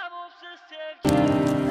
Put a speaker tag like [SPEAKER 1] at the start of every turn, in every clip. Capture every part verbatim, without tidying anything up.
[SPEAKER 1] Cevapsız sevgi.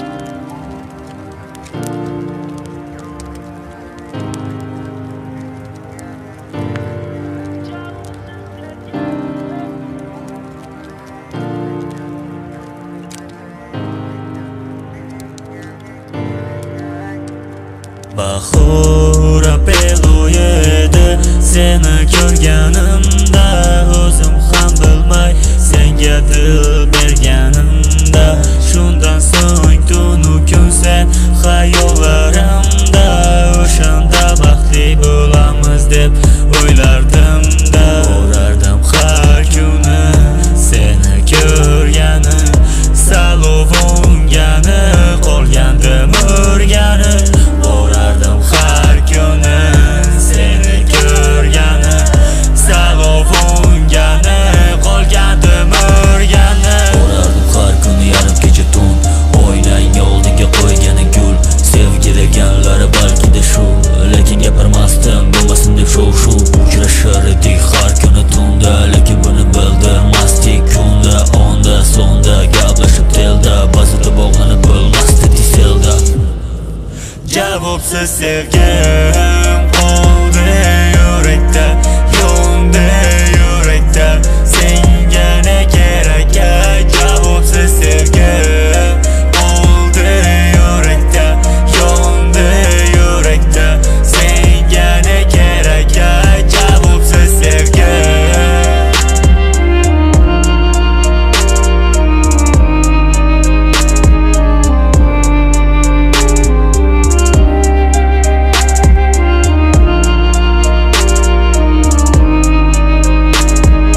[SPEAKER 2] Bahor apel edi seni ko'rganimda, o'zim ham bilmay senga dil berganimda, shundan so'ng tunu kun sen xayollarimda, o'shanda baxtli bo'lamiz deb o'ylardim-da, borardim har kuni seni ko'rgani, salov o'ngani, qolgandim o'rgani, borardim har kuni seni ko'rgani, salov o'ngani, qolgandim o'rgani, borardim har kuni yarim kecha tun, oynang oldinga qo'ygani gul, sevgi deganlari balkida shu, lekin gapirmasdim bo'lmasin deb shov-shuv, uchrashar edik har kuni tunda, lekin buni bildirmasdik kunda, onda sonda gaplashib telda, ba'zida bog'lanib bo'lmasdi diselda. Javobsiz sevgim qoldi yurakda, yondi yurakda, senga ne kerak? Javobsiz sevgim qoldi yurakda, yondi yurakda, senga ne kerak? Javobsiz sevgim.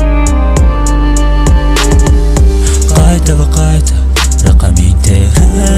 [SPEAKER 2] Qayta va qayta raqaming terib,